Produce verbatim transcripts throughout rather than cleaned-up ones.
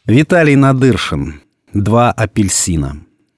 Виталий Надыршин. Два апельсина.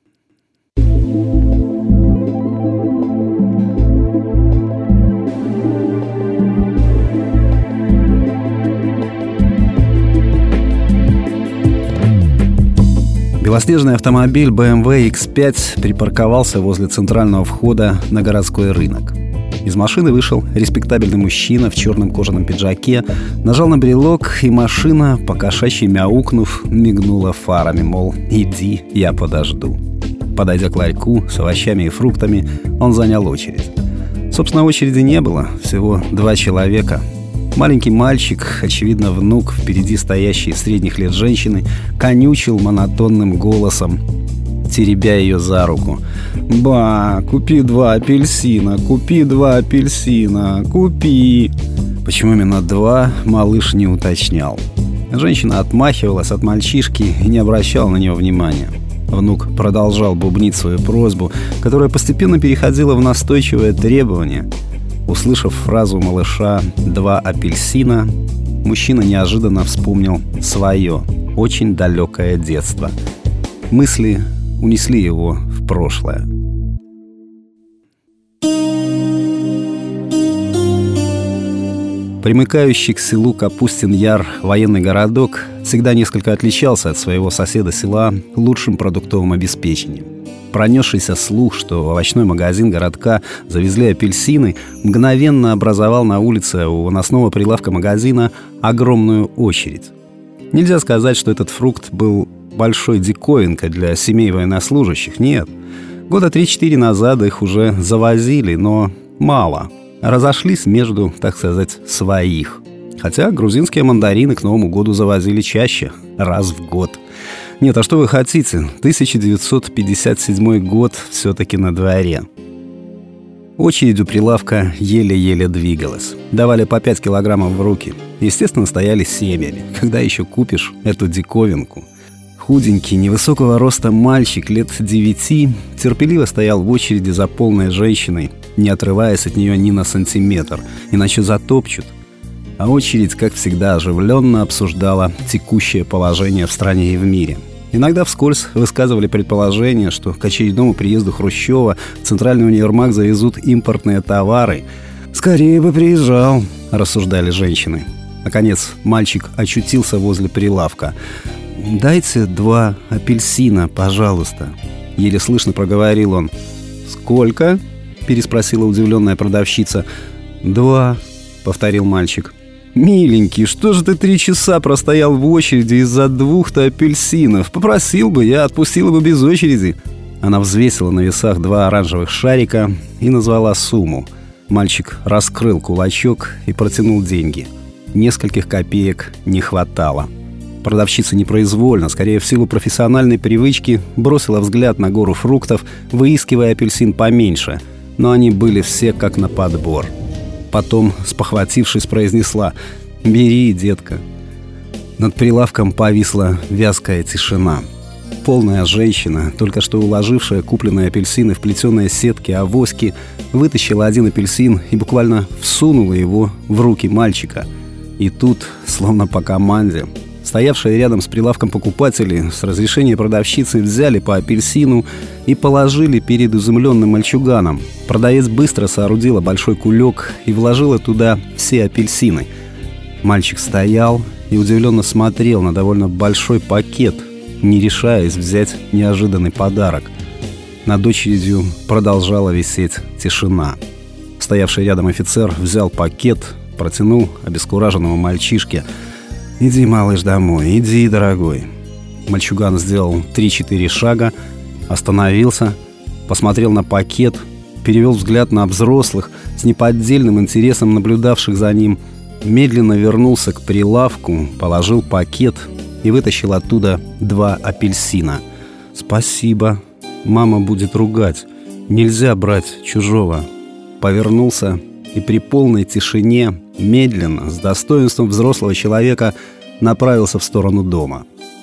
Белоснежный автомобиль бэ эм вэ икс пять припарковался возле центрального входа на городской рынок. Из машины вышел респектабельный мужчина в черном кожаном пиджаке, нажал на брелок, и машина, покошачьи мяукнув, мигнула фарами, мол, иди, я подожду. Подойдя к ларьку с овощами и фруктами, он занял очередь. Собственно, очереди не было, всего два человека. Маленький мальчик, очевидно, внук впереди стоящей средних лет женщины, конючил монотонным голосом, теребя ее за руку: «Ба, купи два апельсина, купи два апельсина, купи!» Почему именно два, малыш не уточнял. Женщина отмахивалась от мальчишки и не обращала на него внимания. Внук продолжал бубнить свою просьбу, которая постепенно переходила в настойчивое требование. Услышав фразу малыша «два апельсина», мужчина неожиданно вспомнил свое, очень далекое детство. Мысли унесли его в прошлое. Примыкающий к селу Капустин-Яр военный городок всегда несколько отличался от своего соседа села лучшим продуктовым обеспечением. Пронесшийся слух, что в овощной магазин городка завезли апельсины, мгновенно образовал на улице у выносного прилавка магазина огромную очередь. Нельзя сказать, что этот фрукт был большой диковинкой для семей военнослужащих, нет. Года три-четыре назад их уже завозили, но мало. Разошлись между, так сказать, своих. Хотя грузинские мандарины к Новому году завозили чаще, раз в год. Нет, а что вы хотите? тысяча девятьсот пятьдесят седьмой год все-таки на дворе. Очередь у прилавка еле-еле двигалась. Давали по пять килограммов в руки. Естественно, стояли семьями. Когда еще купишь эту диковинку? Худенький, невысокого роста мальчик лет девяти терпеливо стоял в очереди за полной женщиной, не отрываясь от нее ни на сантиметр, иначе затопчут. А очередь, как всегда, оживленно обсуждала текущее положение в стране и в мире. Иногда вскользь высказывали предположение, что к очередному приезду Хрущева в центральный универмаг завезут импортные товары. «Скорее бы приезжал», — рассуждали женщины. Наконец, мальчик очутился возле прилавка. «Дайте два апельсина, пожалуйста», — еле слышно проговорил он. «Сколько?» — переспросила удивленная продавщица. «Два», — повторил мальчик. «Миленький, что же ты три часа простоял в очереди из-за двух-то апельсинов? Попросил бы, я отпустила бы без очереди». Она взвесила на весах два оранжевых шарика и назвала сумму. Мальчик раскрыл кулачок и протянул деньги. Нескольких копеек не хватало. Продавщица непроизвольно, скорее в силу профессиональной привычки, бросила взгляд на гору фруктов, выискивая апельсин поменьше, но они были все как на подбор. Потом, спохватившись, произнесла: «Бери, детка». Над прилавком повисла вязкая тишина. Полная женщина, только что уложившая купленные апельсины в плетеные сетки авоськи, вытащила один апельсин и буквально всунула его в руки мальчика. И тут, словно по команде, стоявшие рядом с прилавком покупатели с разрешения продавщицы взяли по апельсину и положили перед изумленным мальчуганом. Продавец быстро соорудила большой кулек и вложила туда все апельсины. Мальчик стоял и удивленно смотрел на довольно большой пакет, не решаясь взять неожиданный подарок. Над очередью продолжала висеть тишина. Стоявший рядом офицер взял пакет, протянул обескураженному мальчишке. «Иди, малыш, домой, иди, дорогой». Мальчуган сделал три-четыре шага, остановился, посмотрел на пакет, перевел взгляд на взрослых, с неподдельным интересом наблюдавших за ним, медленно вернулся к прилавку, положил пакет и вытащил оттуда два апельсина. «Спасибо, мама будет ругать, нельзя брать чужого». Повернулся и при полной тишине медленно, с достоинством взрослого человека, направился в сторону дома.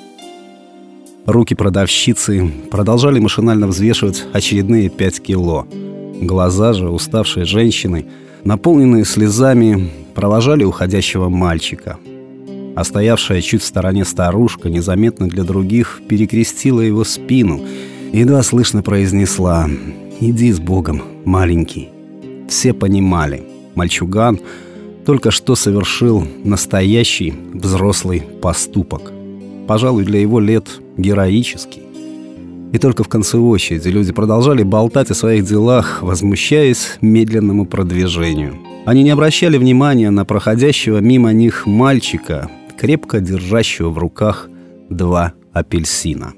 Руки продавщицы продолжали машинально взвешивать очередные пять кило. Глаза же уставшей женщины, наполненные слезами, провожали уходящего мальчика. а стоявшая чуть в стороне старушка, незаметно для других, перекрестила его спину и едва слышно произнесла: «Иди с Богом, маленький». Все понимали, мальчуган только что совершил настоящий взрослый поступок. Пожалуй, для его лет героический. И только в конце очереди люди продолжали болтать о своих делах, возмущаясь медленному продвижению. Они не обращали внимания на проходящего мимо них мальчика, крепко держащего в руках два апельсина.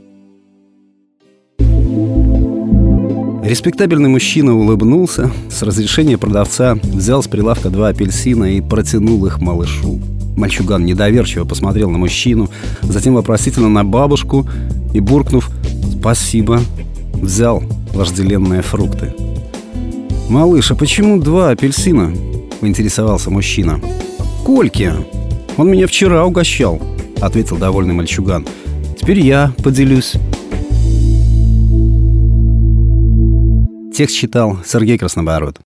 Респектабельный мужчина улыбнулся, с разрешения продавца взял с прилавка два апельсина и протянул их малышу. Мальчуган недоверчиво посмотрел на мужчину, затем вопросительно на бабушку и, буркнув «спасибо», взял вожделенные фрукты. «Малыш, а почему два апельсина?» — поинтересовался мужчина. «Кольке, он меня вчера угощал», — ответил довольный мальчуган. «Теперь я поделюсь». Текст читал Сергей Краснобород.